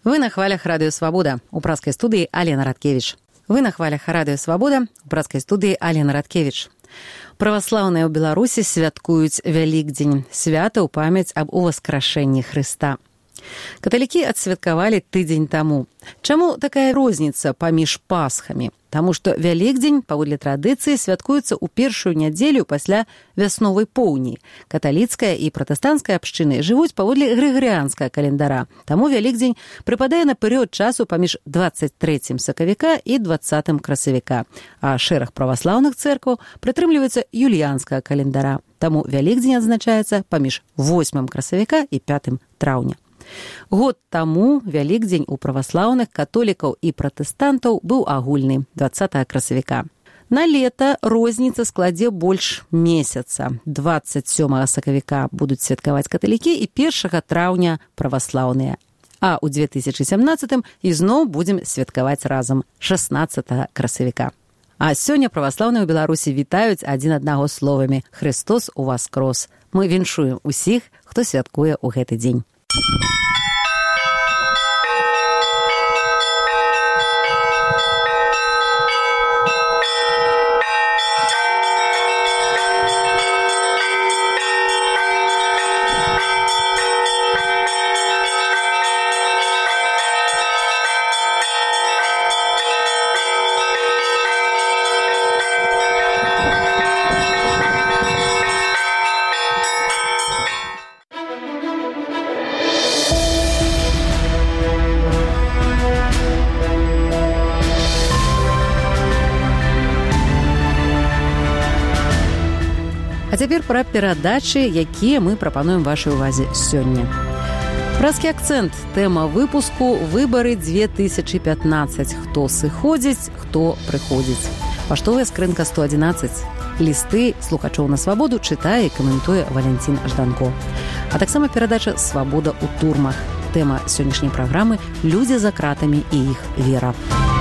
Вы на хвалях Радио Свобода. У праскай студыі Алена Радкевіч. Вы на хвалях Радио Свобода. У праскай студыі Алена Радкевіч. Праваслаўныя ў Беларусі святкуюць Вялікдзень, свята ў памяць аб уваскрашэнні Хрыста. Каталікі адсвяткавалі тыдзень таму. Чаму такая розніца паміж пасхамі? Таму што Вялікдзень, паводле традыцыі, святкуецца ў першую нядзелю пасля вясновай поўні. Каталіцкая і пратэстанцкая абшчыны жывуць паводле грыгарыянскага календара. Таму Вялікдзень прыпадае на перыяд часу паміж 23 сакавіка і 20 красавіка. А шэраг праваслаўных цэркваў прытрымліваецца юліянскага календара. Таму Вялікдзень адзначаецца паміж 8 красавіка і 5 траўня. Год таму Вялікдзень у праваслаўных, католікаў і пратэстантаў быў агульны 20 красавіка. На лета розніца складзе больш месяца. 27 сакавіка будуць святкаваць каталікі і 1 траўня праваслаўныя. А ў 2017 ізноў будзем святкаваць разам 16 красавіка. А сёння праваслаўныя ў Беларусі вітаюць адзін аднаго словамі «Христос уваскрос». Мы віншуем усіх, хто святкуе ў гэты дзень. А цяпер пра перадачы, якія мы прапануем вашай увазе сёння. Празкі акцэнт. Тэма выпуску «Выбары 2015». Хто сыходзіць, хто прыходзіць. Паштовая скрынка 111. Лісты слухачоў на свабоду чытае і каментуе Валянцін Жданко. А таксама перадача «Свабода ў турмах». Тэма сённяшняй праграмы «Людзі за кратамі і іх вера».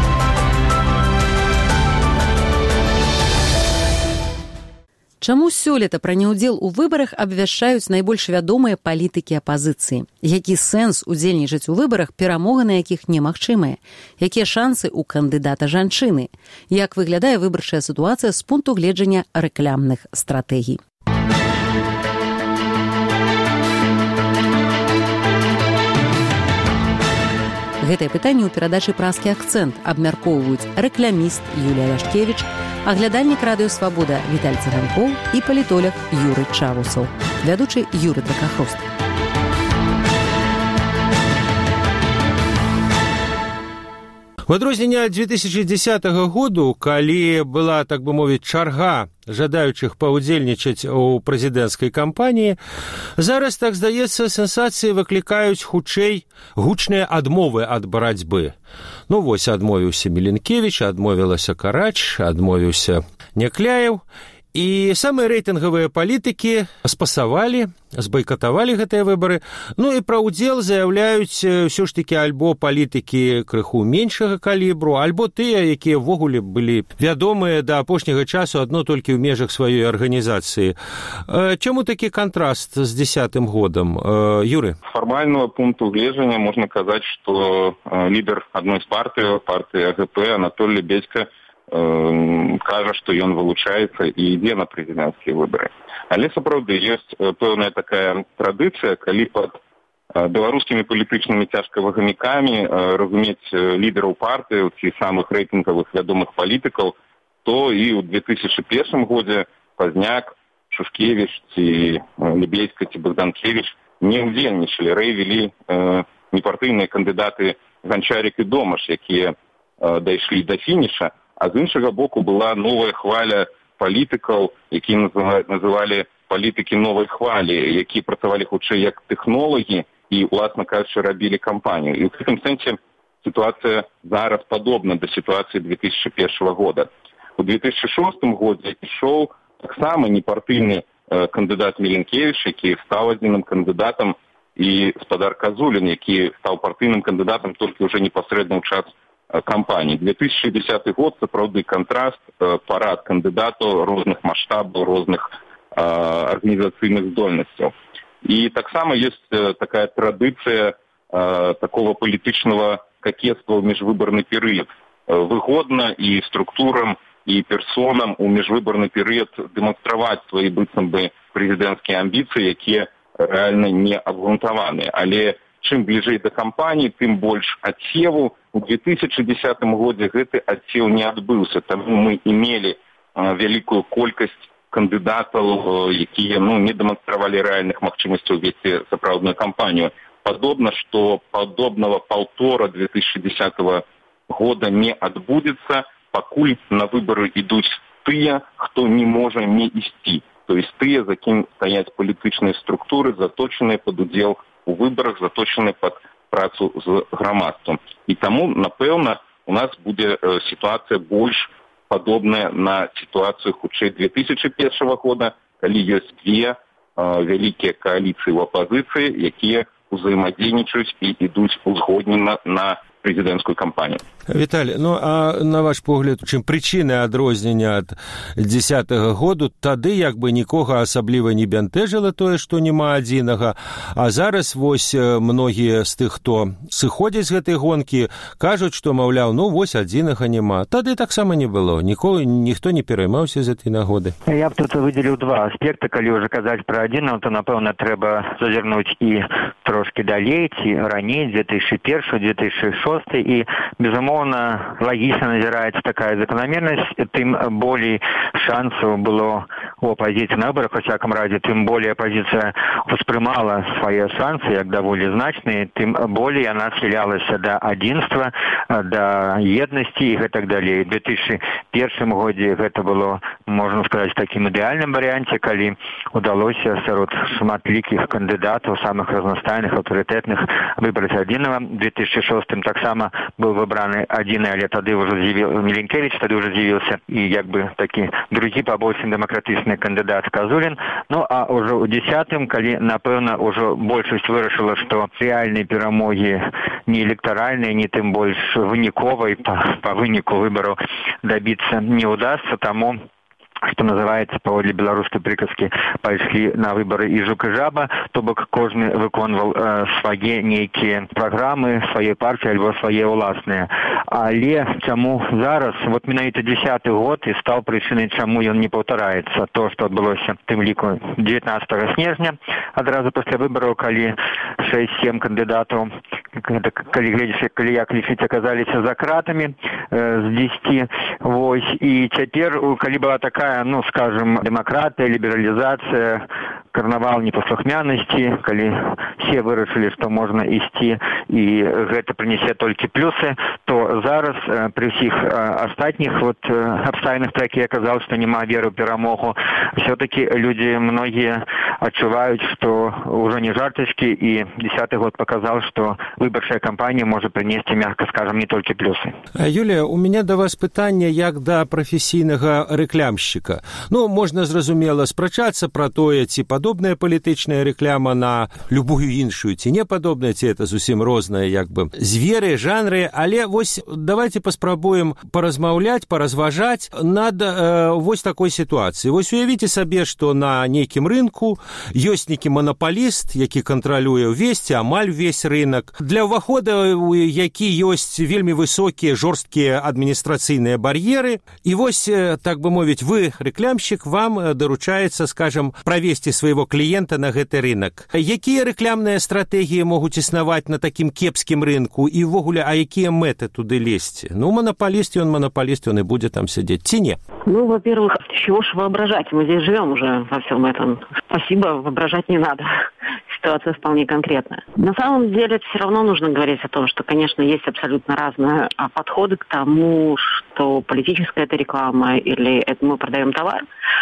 Чаму сёлета пра неўдзел у выбарах абвяшчаюць найбольш вядомыя палітыкі апазіцыі? Які сэнс удзельнічаць у выбарах, перамога на якіх немагчымая? Якія шансы ў кандыдата жанчыны? Як выглядае выбарчая сітуацыя з пункту гледжання рэкламных стратэгій? Гэтае пытанне ў перадачы «Празкі акцэнт» абмяркоўваюць рэкляміст Юлія Ляшкевіч, аглядальнік Радыё Свабода Віталь Цыганкоў і палітолог Юрый Чавусаў. Вядучы Юры Дракахрост. У адрозненне ад 2010 году, калі была, так бы мовіць, чарга жадаючых паўдзельнічаць у прэзідэнцкай кампаніі, зараз, так здаецца, сенсацыі выклікаюць хутчэй гучныя адмовы ад барацьбы. Ну вось, адмовіўся Міленкевіч, адмовілася Карач, адмовіўся Някляеў. І самыя рэйтынгавыя палітыкі спасавалі, збайкатавалі гэтыя выбары. Ну і пра ўдзел заяўляюць ўсё ж такі альбо палітыкі крыху меншага калібру, альбо тыя, якія ўвогуле былі вядомыя да апошняга часу адно толькі ў межах сваёй арганізацыі. Чаму такі кантраст з 10-м годам? Юры? Фармального пункту гледжання можна казаць, што лідар адной з партыі АГП Анатолий Бедзька кажа, што ён вылучаецца і ідзе на прэзідэнцкія выбары. Але сапраўды ёсць пэўная такая традыцыя, калі пад беларускімі палітычнымі цяжкавагамікамі разумець лідараў партыі, ці самых рэйтынгавых вядомых палітыкаў, то і ў 2001 годзе Пазняк, Шушкевіч ці Лебедзька ці Богданкевіч не ўдзельнічалі, вялі непартыйныя кандыдаты Ганчарик і Домаш, якія дайшлі да фініша. А з іншага боку была новая хваля палітыкаў, які называлі палітыкі новай хвалі, які працавалі хутчэй як тэхнолагі і, уласна кажучы, рабілі кампанію. І ў гэтым сэнсе сітуацыя зараз падобна да сітуацыі 2001 года. У 2006 годзе ішоў таксама непартыйны кандыдат Міленкевіч, які стаў адзіным кандыдатам, і спадар Казулін, які стаў партыйным кандыдатам толькі ўжо непасрэдна ў час кампаній. 2010 год, сапраўды, контраст, парад кандыдатаў розных маштабаў, розных арганізацыйных здольнасцяў. І таксама ёсць такая традыцыя такого палітычнага кокетства ў міжвыбарны перыяд. Выгодна і структурам, і персонам у міжвыбарны перыяд дэманстраваць свае быццам бы прэзідэнцкія амбіцыі, якія рэальна не абгрунтаваныя. Але чым бліжэй да кампаніі, тым больш адсеву. У 2010 годзе гэты адсеў не адбыўся, таму мы имели вялікую колькасць кандыдатаў, якія не дэманстравалі рэальных магчымасцяў весці сапраўдную кампанію. Падобна, што падобнага паўтора 2010 года не адбудзецца, пакуль на выбары ідуць тыя, хто не можа не ісці. То есть тыя, за кім стаяць палітычныя структуры, заточаныя пад удзел у выбарах, заточаныя пад працу з грамадствам. І таму, напэўна, у нас будзе сітуацыя больш падобная на сітуацыю хутчэй 2001 года, калі ёсць две вялікія кааліцыі ў апазіцыі, якія ўзаемадзейнічаюць і ідуць узгоднена на прэзідэнцкую кампанію. Віталій, а на ваш погляд, чым прычыны адрознення ад 10-го году, тады як бы нікога асабліва не бянтэжыла тое, што няма адзінага, а зараз вось многія з тых, хто сыходзяць з гэтай гонкі, кажуць, што, маўляў, вось адзінага няма. Тады таксама не было, ніхто не пераймаўся з гэтай нагоды. Я б тут выдзеліў два аспекты, калі ўжо казаць пра адзінага, то, напэўна, трэба зазірнуць і трошкі далей, ці раней, 2001-2006, і, безумоўна, лагічна назіраецца такая закономернасць, тым болей шансаў было у апозіцыі на выборах, во всяком разе, тым болей апозіцыя успрымала свае шансы як даволі значныя, тым болей яна схілялася да адзінства, да еднасці і гэтак далей. У 2001 годзе гэта было, можна сказаць, такім ідэальным варыянце, калі удалося сярод шматлікіх кандыдатаў, самых разнастайных, аўтарытэтных, выбраць адзінага. У 2006 таксама быў выбраны адзіны, але тады ўжо Міленкевіч, тады ўжо з'явіўся і як бы такі другі побольш дэмакратычны кандыдат Казулін. А ўжо ў 10-м, калі, напэўна, ўжо большасць вырашыла, што рэальнай перамогі не электаральнай, не тым больш выніковай па выніку выбараў дабіцца не ўдасца, таму што называецца, паводле беларускай прыказкі, пайшлі на выбары і жук і жаба, то бок кожны выконваў свае нейкія праграмы, свае партыі альбо свае ўласныя. Але чаму зараз, менавіта 10-й год і стаў прычынай, чаму ён не паўтараецца. То, што адбылося тым ліку 19 снежня, адразу пасля выбараў, калі 6-7 кандыдатаў, калі як лічыць, аказаліся за кратамі з 10. Вось. І цяпер, калі была такая, скажем, дэмакратыя, лібералізацыя, карнавал непаслухмянасці, калі все вырашылі, што можна ісці і гэта прынесе толькі плюсы, то зараз пры ўсіх астатніх абставінах, пра якія я казаў, што няма веры ў перамогу, все-таки людзі многія адчуваюць, што ўжо не жартачкі, і 10-й год паказаў, што выбарчая кампанія можа прынесці, мягка скажам, не толькі плюсы. Юлія, у мяне да вас пытанне як да прафесійнага рэклямшчыка. Можна, зразумела, спрачацца пра тое, ці падобная палітычная рэкляма на любую іншую, ці не падобная, ці это зусім розныя, як бы, зверы, жанры, але вось давайте паспрабуем паразмаўляць, паразважаць над вось такой сітуацыі. Вось уявіце сабе, што на нейкім рынку ёсць нейкі манапаліст, які кантралюе ўвесь, амаль увесь рынок, для ўвахода у які ёсць вельмі высокія, жорсткія адміністрацыйныя бар'еры, і вось, так бы мовіць, вы, рэклямшчык, вам даручаецца, скажем, правесці свайго кліента на гэты рынок. Якія рэклямныя стратэгіі могуць існаваць на такім кепскім рынку і ўвогуле, а якія мэты туды лезці? Монопаліст, он и будет там сидеть. Ці не? Во-первых, чего ж воображать? Мы здесь живем уже во всем этом. Спасибо, воображать не надо. Ситуация вполне конкретная. На самом деле, все равно нужно говорить о том, что, конечно, есть абсолютно разные подходы к тому, что политическая это реклама или это мы продаем товар.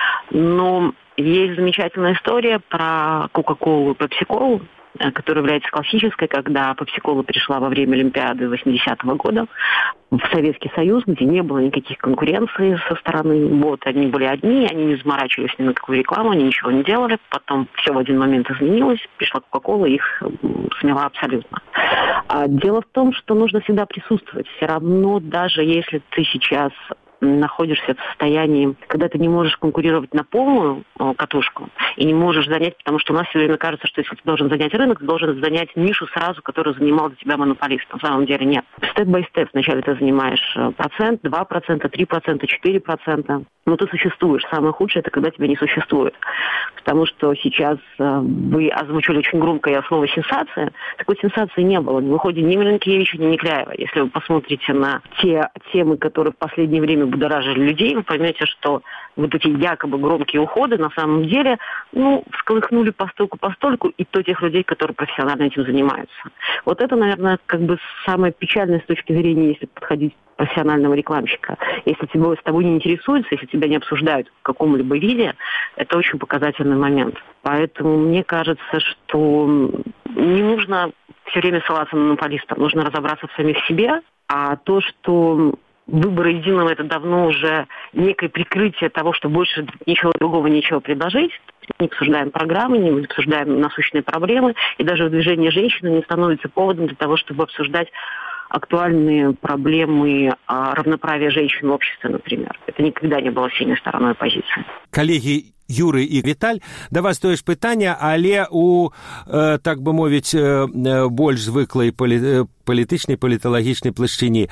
Но есть замечательная история про Кока-Колу и Пепси-Колу, которая является классической, когда Пепси-Кола пришла во время Олимпиады 80-го года в Советский Союз, где не было никаких конкуренций со стороны. Они были одни, они не заморачивались ни на какую рекламу, они ничего не делали. Потом все в один момент изменилось, пришла Кока-Кола, их смела абсолютно. Дело в том, что нужно всегда присутствовать. Все равно, даже если ты сейчас находишься в состоянии, когда ты не можешь конкурировать на полную катушку и не можешь занять, потому что у нас все время кажется, что если ты должен занять рынок, ты должен занять нишу сразу, которую занимал для тебя монополист. На самом деле нет. Степ-бай-степ. Вначале ты занимаешь 1%, 2%, 3%, 4%. Но ты существуешь. Самое худшее – это когда тебя не существует. Потому что сейчас вы озвучили очень громкое слово «сенсация». Такой сенсации не было. Не выходит ни Миленкевича, ни Некляева. Если вы посмотрите на те темы, которые в последнее время будоражили людей, вы поймете, что вот эти якобы громкие уходы на самом деле, всколыхнули постольку и то тех людей, которые профессионально этим занимаются. Вот это, наверное, как бы самое печальное с точки зрения, если подходить профессионального рекламщика. Если с тобой не интересуются, если тебя не обсуждают в каком-либо виде, это очень показательный момент. Поэтому мне кажется, что не нужно все время ссылаться на монополистов, нужно разобраться в самих себе, а то, что выборы Единого – это давно уже некое прикрытие того, что больше ничего другого нечего предложить. Не обсуждаем программы, не обсуждаем насущные проблемы, и даже движение женщины не становится поводом для того, чтобы обсуждать актуальные проблемы равноправия женщин в обществе, например. Это никогда не было сильной стороной оппозиции. Коллеги Юры і Віталь, да вас тое ж пытанне, але у, так бы мовіць, больш звыклай палітычнай, паліталагічнай плашчыні.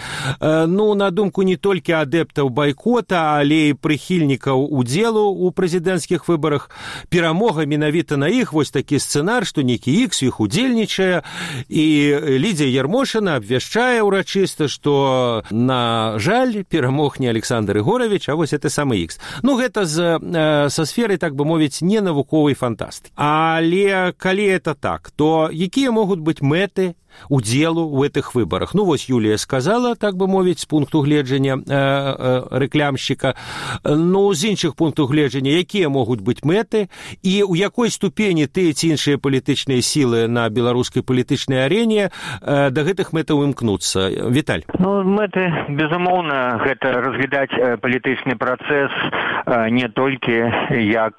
На думку не толькі адэптаў байкота, але і прыхільнікаў удзелу ў прэзідэнцкіх выбарах, перамога менавіта на іх, вось такі сцэнар, што некі ікс іх удзельнічае, і Лідзія Ярмошына абвяшчае ўрачыста, што, на жаль, перамог не Александр Ігорович, а вось это самы ікс. Гэта са сферы, так бы мовіць, не навуковай фантастыкі. Але калі это так, то якія могуць быць мэты удзелу ў гэтых выбарах? Вось Юлія сказала, так бы мовіць, з пункту гледжання рэклямшчыка. З іншых пунктаў гледжання, якія могуць быць мэты і ў якой ступені тыя ці іншыя палітычныя сілы на беларускай палітычнай арэне да гэтых мэтаў імкнуцца? Віталь. Мэты, безумоўна, гэта разглядаць палітычны працэс не толькі як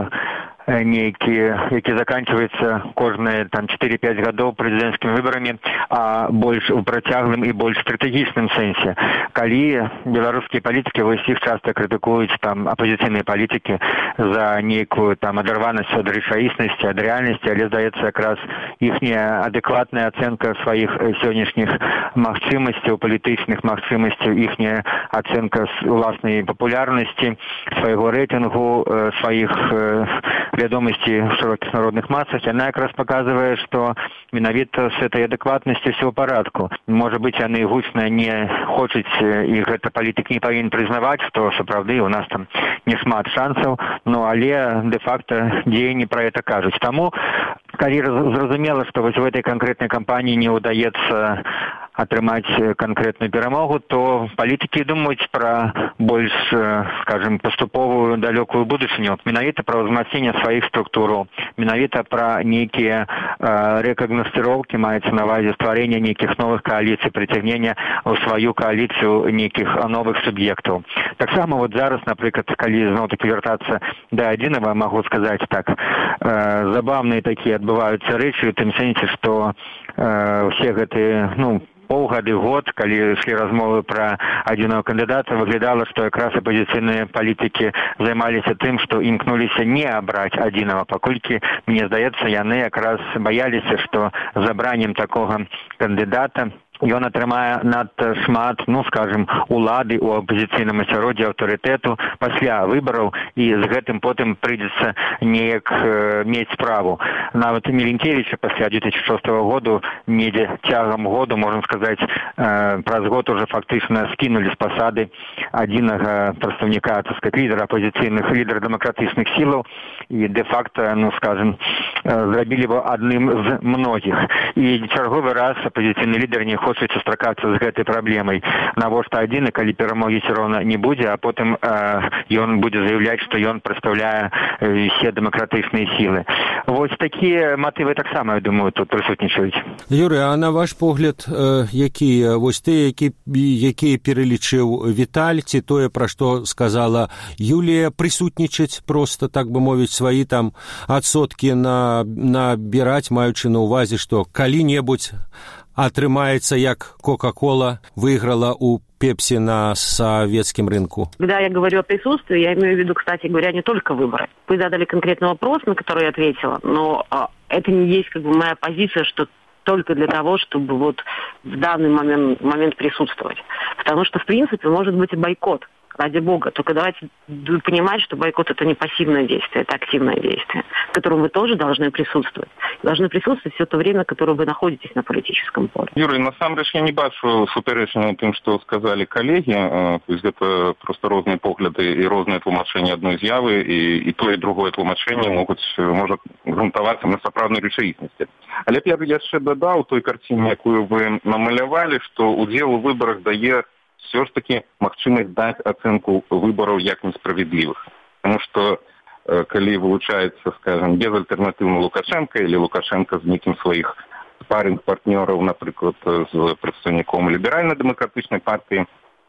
які заканчивается кожныя 4-5 гадоў прэзідэнцкімі выбарамі, а больш у працяглым і больш стратэгічным сэнсе. Калі беларускія палітыкі, вось іх часта крытыкуюць апозіцыйныя палітыкі за нейкую адарванасць ад рэчаіснасці, ад рэальнасці, але здаецца якраз іхняя адэкватная ацэнка сваіх сённяшніх магчымасцяў, палітычных магчымасцяў, іхняя ацэнка уласнай папулярнасці, свайго рэйтынгу, сваіх вядомасці в широких народных массах, она как раз показывает, что менавіта с этой адэкватностью все в порядку. Может быть, яны гучна не хочуць, і гэта палітык не павінен прызнаваць, што сапраўды у нас там не шмат шансаў, але де-факто дзеянні про это кажуць. Таму, калі зразумела, што вось в этой конкретной кампании не удаецца атрымаць конкретную перамогу, то палітыкі думаюць пра больш, скажем, паступовую далёкую будучыню, менавіта пра ўзмацненне сваіх структураў, менавіта пра нейкія рэкагнасцыроўкі, маецца на ўвазе стварэння нейкіх новых кааліцый, прыцягнення ў сваю кааліцыю нейкіх новых суб'ектаў. Таксама зараз, напрыклад, калі зноў-такі вяртацца да Адзінава, магу сказаць так, забаўныя такія адбываюцца рэчы ў тым сэнсе, што ўсе гэтыя, полгода, год, калі шлі размовы пра адзінага кандыдата, выглядала, што якраз апозіцыйныя палітыкі займаліся тым, што імкнуліся не абраць адзінага, паколькі, мне здаецца, яны якраз баяліся, што забраннем такога кандыдата ён атрымае надта шмат, скажем, улады ў апозіцыйным асяроддзі, аўтарытэту пасля выбараў, і з гэтым потым прыйдзецца неяк мець справу. Нават Миленкевича пасля 2006 году, недзе цягам году, можна сказаць, праз год уже фактычна скінулі з пасады адзінага прадстаўніка, так сказать, лідера апозіцыйных, лідера дэмакратычных сілаў, і де-факто, скажем, зрабілі его адным з многіх. І чарговы раз апозіцыйны лідар не хочуць сустракацца з гэтай праблемай. Навошта адзіны, калі перамогі ўсё роўна не будзе, а потым ён будзе заяўляць, што ён прадстаўляе усе дэмакратычныя сілы. Вось такія матывы таксама, я думаю, тут прысутнічаюць. Юрый, а на ваш погляд, якія вось тыя, якія пералічыў Віталь, ці тое, пра што сказала Юлія, прысутнічаць проста, так бы мовіць, сваі там адсоткі набіраць, маючы на ўвазе, што калі-небудзь атрымаецца як Coca-Cola выиграла у Пепси на советском рынку? Когда я говорю о присутствии, я имею в виду, кстати говоря, не только выборы. Вы задали конкретный вопрос, на который я ответила, но это не есть моя позиция, что только для того, чтобы вот в данный момент присутствовать. Потому что, в принципе, может быть и бойкот. Ради бога. Только давайте понимать, что бойкот – это не пассивное действие, это активное действие, в котором вы тоже должны присутствовать. Должны присутствовать все то время, которое вы находитесь на политическом поле. Юрий, насамрэч я не бачу супярэчання тым, што сказалі калегі. То есть гэта просто розныя погляды і розныя тлумачэнні адной з'явы, і то і другое тлумачэнне можа грунтавацца на сапраўднай рэчаіснасці. Але я б яшчэ дадаў той карціне, якую вы намалявалі, што удзел у выбарах дае все ж таки магчымасць даць ацэнку выбараў як несправядлівых. Потому что калі вылучаецца, скажем, безальтэрнатыўна Лукашенко или Лукашенко з некім сваіх спарринг-партнёраў, напрыклад, з прадстаўніком ліберальна-дэмакратычнай партыі,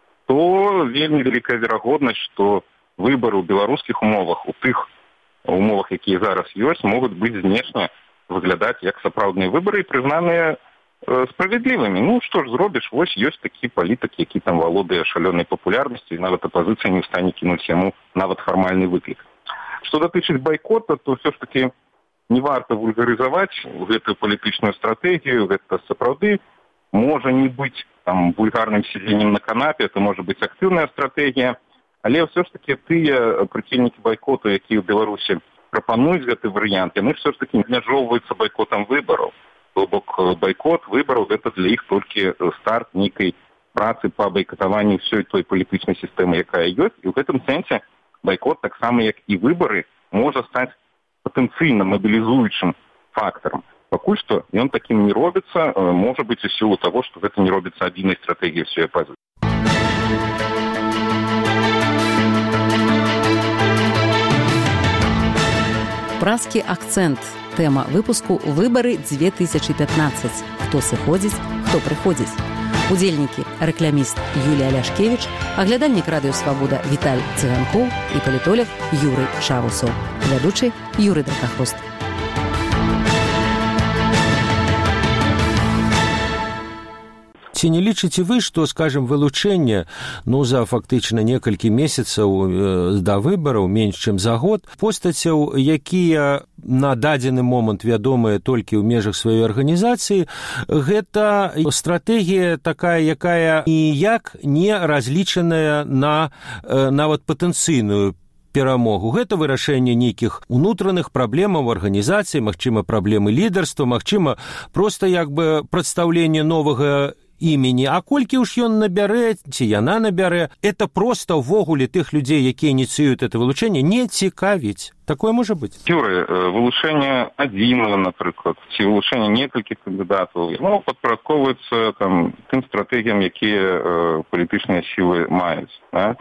то вельмі вялікая верагоднасць, што выбары ў беларускіх умовах, у тых умовах, якія зараз ёсць, могуць быць знешне выглядаць як сапраўдныя выбары і прызнаныя справядлівымі. Ну, што ж зробіш, вось ёсць такі палітык, які там валодае шалёнай папулярнасцю, і нават апазіцыя не стане кінуць яму нават фармальны выклік. Што датычыць байкота, то ўсё ж такі не варта вульгарызаваць гэтую палітычную стратэгію, гэта сапраўды можа не быць там вульгарным сидзеннем на канапе, это можа быць актыўная стратэгія, але ўсё ж такі тыя прыхільнікі байкоту, якія ў Беларусі прапануюць гэты варыянт, яны ўсё ж такі не абмяжоўваюцца байкотам выбараў. То бок байкот выбараў гэта для іх толькі старт нейкай працы па байкатаванню ўсёй той палітычнай сістэмы, якая ёсць. І ў гэтым сэнсе байкот, таксама як і выбары, можа стаць патэнцыйна мабілізуючым фактарам. Пакуль што ён такім не робіцца, можа быць у сілу таго, што гэта не робіцца адзінай стратэгіяй ўсёй апазіцыі. Празкі акцэнт. Тэма выпуску «Выборы 2015». Хто сыходзіць, хто прыходзіць. Удзельнікі – рэкляміст Юлія Ляшкевіч, аглядальнік радыё «Свабода» Віталь Цыганкоў і палітолог Юрый Шавусоў. Вядучы Юрый Дракахрост. Ці не лічыце вы, што, скажем, вылучэнне, за фактычна некалькі месяцаў да выбараў, менш чым за год, постацяў, якія на дадзены момант вядомыя толькі ў межах сваёй арганізацыі, гэта стратэгія такая, якая ніяк не разлічаная на нават патэнцыйную перамогу. Гэта вырашэнне нейкіх унутраных праблемаў арганізацыі, магчыма, праблемы лідарства, магчыма, проста прадстаўленне новага імені, а колькі ўж ён набярэ, ці яна набярэ, это проста ўвогуле тых людзей, якія ініцыююць это вылучэнне, не цікавіць. Такое можа быць? Юры, вылучэнне адзінага, напрыклад, ці вылучэнне некалькіх кандыдатаў, падпарадкоўваецца тым стратэгіям, якія палітычныя сілы маюць. Да?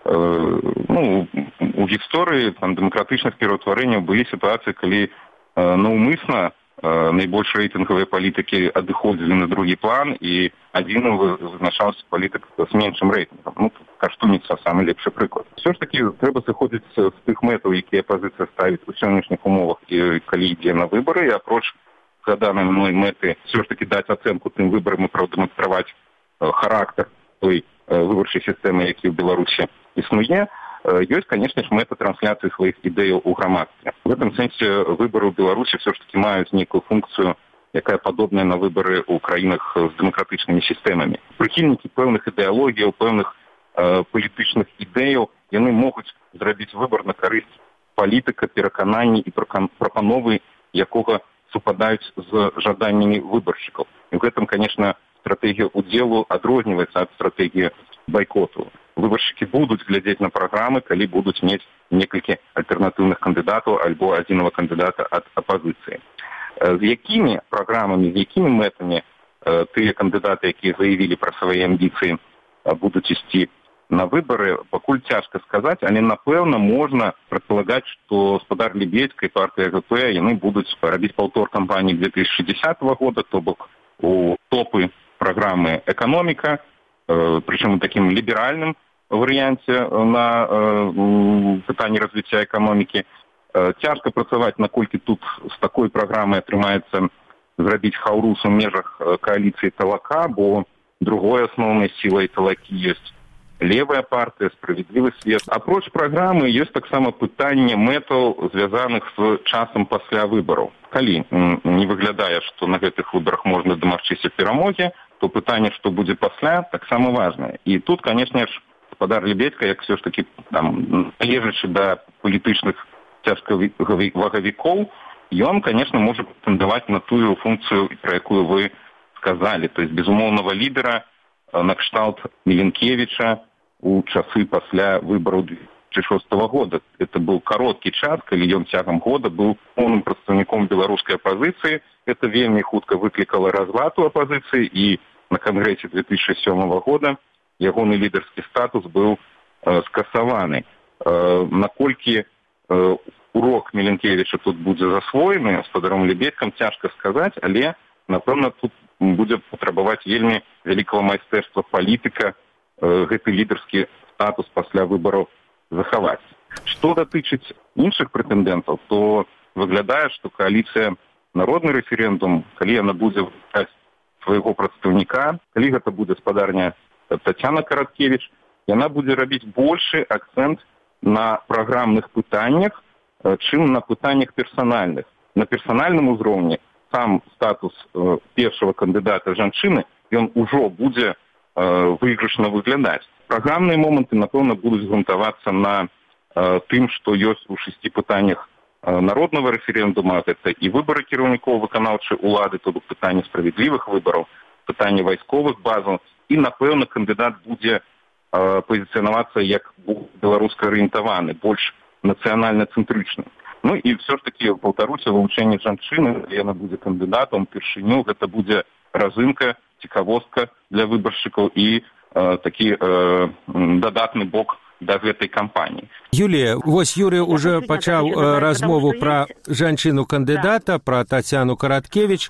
У гісторыі дэмакратычных пераўтварэнняў былі сітуацыі, калі наўмысна найбольш рэйтынгавыя палітыкі адыходзілі на другі план, і адзіным вызначаўся палітык з меншым рэйтынгам. Каштуніца самы лепшы прыклад. Все ж такі трэба сыходзіць з тых мэтаў, якія апазіцыя ставіць у сённяшніх умовах, і калі ідзе на выбары, і апроч згаданай мной мэты все ж такі даць ацэнку тым выбарам і прадэманстраваць характар той выбарчай сістэмы, які ў Беларусі існуе. Ёсць, конечно ж, мэта трансляцыі сваіх ідэяў у грамадстве. В этом сэнсе выбары ў Беларусі все ж такі маюць нейкую функцыю, якая падобная на выбары ў краінах з дэмакратычнымі сістэмамі. Прыхільнікі пэўных ідэалогіяў, пэўных палітычных ідэяў, яны могуць зрабіць выбар на карысць палітыка, перакананні і прапановы, якога супадаюць з жаданнямі выбаршчыкаў. І ў гэтым, конечно, стратэгія ўдзелу адрозніваецца ад стратэгіі байкоту. Выбаршчыкі будуць глядзець на праграмы, калі будуць мець некалькі альтэрнатыўных кандыдатаў альбо адзінага кандыдата ад апазіцыі. З якімі праграмамі, з якімі мэтамі тыя кандыдаты, якія заявілі пра свае амбіцыі, будуць ісці на выбары, пакуль цяжка сказаць, але, напэўна, можна прадпалагаць, што спадар Лебедзька і партыя ГП, яны будуць рабіць паўтор кампаніі 2060 года, то бок у топы праграмы «Эканоміка», причем таким либеральным варыянце на пытанні развіцця эканомікі. Цяжка працаваць, наколькі тут з такой праграмай атрымаецца зрабіць хаурус у межах кааліцыі Талака, бо другой основной силой талакі ёсць левая партыя, справядлівы свет. Апроч праграмы ёсць таксама пытанне мэтаў, звязаных з часам пасля выбараў. Калі не выглядае, што на гэтых выбарах можна дамагчыся перамогі, то пытанне, што будзе пасля, таксама важнае. І тут, канешне ж, гаспадар Лебедька, як все ж таки належачы да палітычных цяжкавагавікоў, ён, конечно, можа прэтэндаваць на тую функцыю, про якую вы сказали, то есть безумоўнага лідера на кшталт Міленкевіча у часы пасля выбараў 2006 года. Это был кароткі час, калі ён цягам года быў поўным прадстаўніком беларускай апазіцыі. Это вельмі хутка выклікала разлад у апазіцыі, і на кангрэсе 2007 года ягоны лідарскі статус быў скасаваны. Наколькі урок Міленкевіча тут будзе засвоены, гаспадаром Лебедькам цяжка сказаць, але, напэўна, тут будзе патрабаваць вельмі вялікага майстэрства палітыка гэты лідарскі статус пасля выбараў захаваць. Што датычыць іншых прэтэндэнтаў, то выглядае, што кааліцыя народны рэферэндум, калі яна будзе выбіраць свайго прадстаўніка, калі гэта будзе спадарня Тацяна Караткевіч, яна будзе рабіць большы акцэнт на праграмных пытаннях, чым на пытаннях персанальных. На персанальным узроўні сам статус першага кандыдата жанчыны, ён ужо будзе выйгрышна выглядаць. Праграмныя моманты, напэўна, будуць грунтавацца на тым, што ёсць у 6 пытаннях народнага рэферэндума, гэта і выбары кіраўнікоў выканаўчай улады, то бок пытанне справядлівых выбараў, пытанне вайсковых базаў, і, напэўна, кандыдат будзе пазіцыянавацца як беларуска арыентаваны, больш нацыянальна-цэнтрычны. Ну і все ж таки, паўтаруся, вывучэнне жанчыны, яна будзе кандыдатам упершыню, гэта будзе разынка, цікавостка для выбаршчыкаў і такі дадатны бок да гэтай кампаніі. Юлія, вось Юрий уже пачаў размову пра жанчыну-кандыдата, пра Тацяну Караткевіч.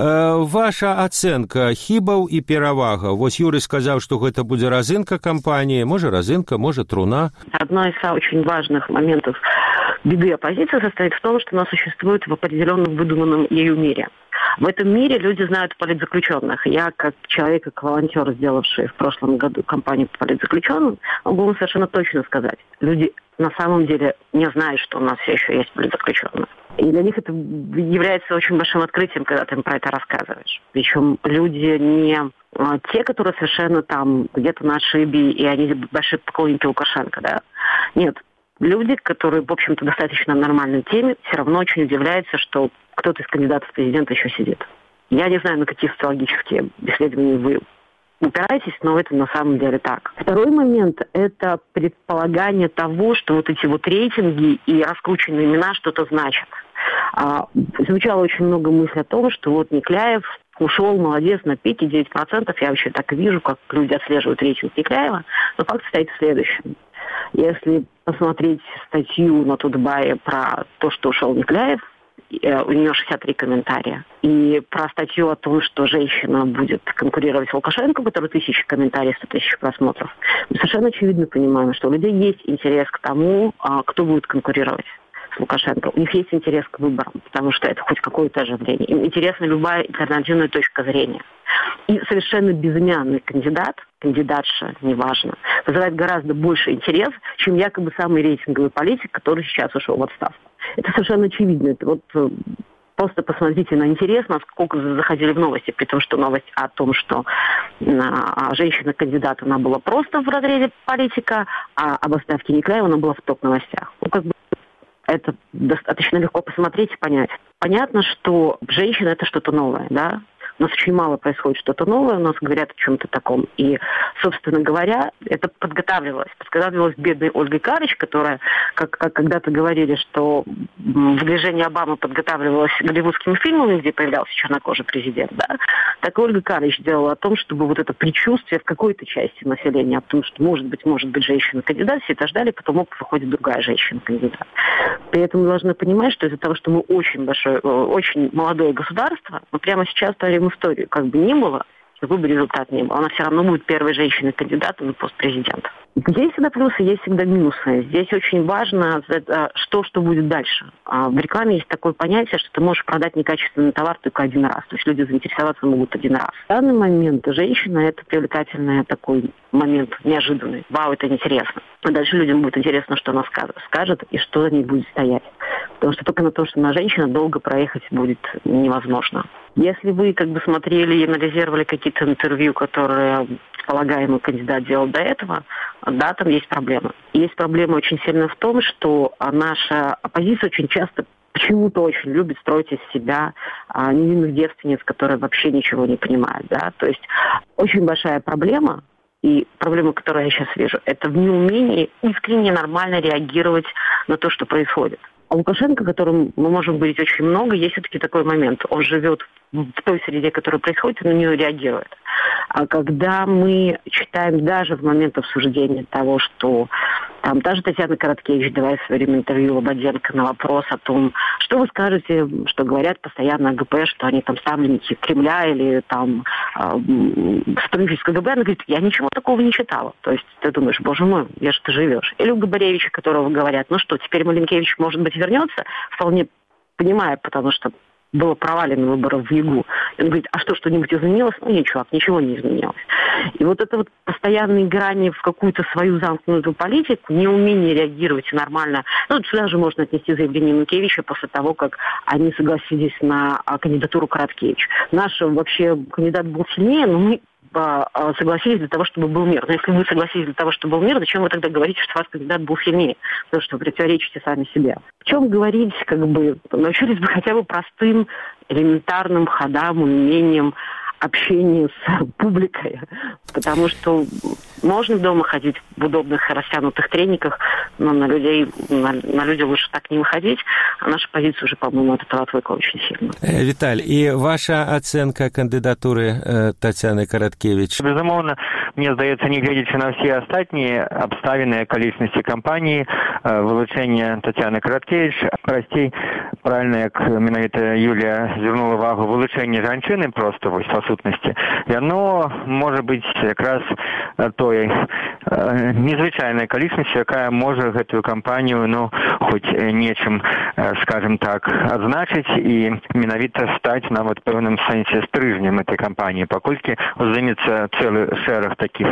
Ваша ацэнка хібаў і перавага? Вось Юрий сказаў, што гэта будзе разынка кампаніі, можа разынка, можа труна. Одно из очень важных моментов беды оппозиции состоит в том, что она существует в определенном выдуманном ею мире. В этом мире люди знают политзаключенных. Я, как человек, как волонтер, сделавший в прошлом году кампанию по политзаключенным, могу вам совершенно точно сказать. Люди на самом деле не знают, что у нас все еще есть политзаключенные. И для них это является очень большим открытием, когда ты им про это рассказываешь. Причем люди не те, которые совершенно там где-то на отшибе, и они большие поклонники Лукашенко, да? Нет. Люди, которые, в общем-то, достаточно нормальной теме, все равно очень удивляются, что кто-то из кандидатов в президенты еще сидит. Я не знаю, на какие социологические исследования вы упираетесь, но это на самом деле так. Второй момент – это предполагание того, что вот эти вот рейтинги и раскрученные имена что-то значат. Звучало очень много мыслей о том, что вот Некляев ушел, молодец, на 5,9%. Я вообще так и вижу, как люди отслеживают рейтинг Некляева. Но факт стоит в следующем. Если посмотреть статью на Тутбае про то, что ушел Некляев, у нее 63 комментария. И про статью о том, что женщина будет конкурировать с Лукашенко, у которой 1000 комментариев, 100 000 просмотров, мы совершенно очевидно понимаем, что у людей есть интерес к тому, кто будет конкурировать с Лукашенко. У них есть интерес к выборам, потому что это хоть какое-то оживление. Им интересна любая альтернативная точка зрения. И совершенно безымянный кандидат, кандидатша, неважно, вызывает гораздо больше интерес, чем якобы самый рейтинговый политик, который сейчас ушел в отставку. Это совершенно очевидно. Это вот просто посмотрите на интерес, насколько заходили в новости, при том, что новость о том, что женщина-кандидат, она была просто в разрезе политика, а об отставке Некляева она была в топ-новостях. Ну, как бы это достаточно легко посмотреть и понять. Понятно, что женщина – это что-то новое, да? У нас очень мало происходит что-то новое, у нас говорят о чем-то таком. И, собственно говоря, это подготавливалось. Подготавливалась бедной Ольгой Карыч, которая, как когда-то говорили, что выдвижение Обамы подготавливалось голливудскими фильмами, где появлялся чернокожий президент, да? Так и Ольга Карыч делала о том, чтобы вот это предчувствие в какой-то части населения, о том, что может быть женщина-кандидат, все это ждали, потом выходит другая женщина-кандидат. При этом мы должны понимать, что из-за того, что мы очень молодое государство, мы прямо сейчас творим историю. Как бы ни было, какой бы результат ни был, она все равно будет первой женщиной-кандидатом на пост президента. Есть всегда плюсы, есть всегда минусы. Здесь очень важно, что будет дальше. В рекламе есть такое понятие, что ты можешь продать некачественный товар только один раз. То есть люди заинтересоваться могут один раз. В данный момент женщина – это привлекательный такой момент, неожиданный. Вау, это интересно. А дальше людям будет интересно, что она скажет и что за ней будет стоять. Потому что только на то, что она женщина, долго проехать будет невозможно. Если вы смотрели и анализировали какие-то интервью, которые полагаемый кандидат делал до этого, да, там есть проблемы. Есть проблема очень сильно в том, что наша оппозиция очень часто почему-то очень любит строить из себя невинных девственниц, которые вообще ничего не понимают. Да? То есть очень большая проблема, и проблема, которую я сейчас вижу, это в неумении искренне нормально реагировать на то, что происходит. А Лукашенко, о котором мы можем говорить очень много, есть все-таки такой момент. Он живет в той среде, которая происходит, и на нее реагирует. А когда мы читаем даже в момент обсуждения того, что там та же Татьяна Короткевич, давая в свое время интервью Лободенко на вопрос о том, что вы скажете, что говорят постоянно ГП, что они там ставленники Кремля или там сотрудничество с КГБ, она говорит, я ничего такого не читала. То есть ты думаешь, боже мой, где же ты живешь? Или у Габаревича, которого говорят, ну что, теперь Маленкевич, может быть, вернется, вполне понимая, потому что было провалено выборы в ЯГУ. И он говорит, а что-нибудь изменилось? Ну, нет, чувак, ничего не изменилось. И вот это постоянное играние в какую-то свою замкнутую политику, неумение реагировать нормально. Ну, сюда же можно отнести заявление Минкевича после того, как они согласились на кандидатуру Короткевич. Наш вообще кандидат был сильнее, но мы согласились для того, чтобы был мир. Но если вы согласились для того, чтобы был мир, зачем вы тогда говорите, что ваш кандидат был сильнее? Потому что вы противоречите сами себе. В чем говорить, научились бы хотя бы простым, элементарным ходам, умением общения с публикой. Потому что можно дома ходить в удобных растянутых трениках, но на людей лучше так не выходить. А наша позиция уже, по-моему, от этого отвыкла очень сильно. Виталь, и ваша оценка кандидатуры Тацяны Короткевич? Безумоўна, мне здаецца, не глядзячы на все астатнія абставіны акалічнасці кампаніі, вылучэнне Тацяны Короткевич, прасцей, правильно, як менавіта Юлія звярнула увагу, вылучэнне жанчыны просто вось па сутнасці, яно можа быць якраз той незвычайнай акалічнасцю, якая можа гэтую кампанію, хоць нечым, скажем так, адзначыць і менавіта стаць нават пэўным сэнсе стрыжнем этой кампаніі, паколькі уздымецца цэлы шэраг такіх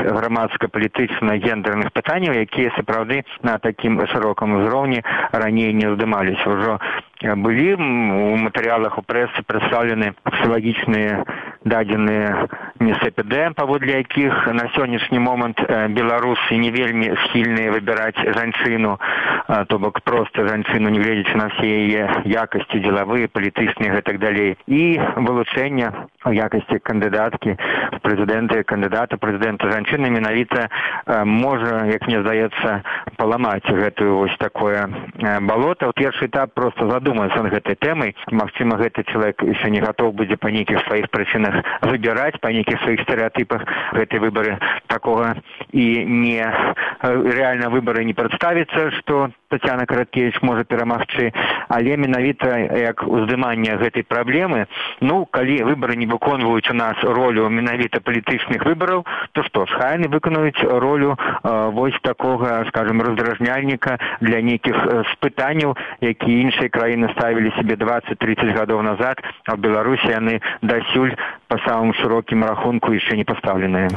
грамадска-палітычна-гендерных пытанняў, якія сапраўды на такім шырокім узроўні раней не здымаліся. Ужо былі у матэрыялах у прэсы прадстаўлены фізіялагічныя дадзеныя НСПД, паводле якіх на сённяшні момант беларусы не вельмі схільныя выбіраць жанчыну, то бок проста жанчыну, не гледзячы на все яе якасці дзелавыя, палітычныя і так далей. І вылучэнне у якасці кандыдаткі в прэзідэнты, кандыдата прэзідэнта жанчыны менавіта можа, як мне здаецца, паламаць гэтую вось такое балота. Першы этап просто задумацца над гэтай тэмай. Магчыма, гэты чалавек яшчэ не гатоў будзе па нейкіх сваіх прычынах выбіраць, па нейкіх сваіх стэрэатыпах гэтыя выбары такога і не рэальна выбары не прадставіцца, што Тацяна Короткевич можа перамагчы, але менавіта як уздыманне гэтай праблемы, калі выбары не выконваюць у нас ролю менавіта палітычных выбараў, то што ж, хай яны выканаюць ролю вось такога, скажем, раздражняльніка для нейкіх спытанняў, якія іншыя краіны ставілі себе 20-30 гадоў назад, а ў Беларусі яны дасюль па самым шырокім рахунку яшчэ не пастаўленыя.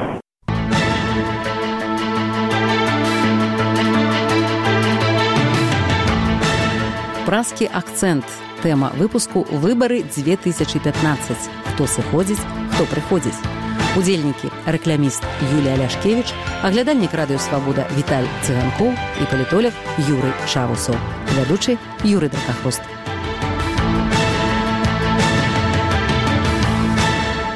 Празкі акцэнт. Тэма выпуску «Выбары 2015». Хто сыходзіць, хто прыходзіць. Удзельнікі – рэкламіст Юлія Ляшкевіч, аглядальнік радыё «Свабода» Віталь Цыганкоў і палітолог Юрый Шавусоў. Вядучы Юрый Дракахвост.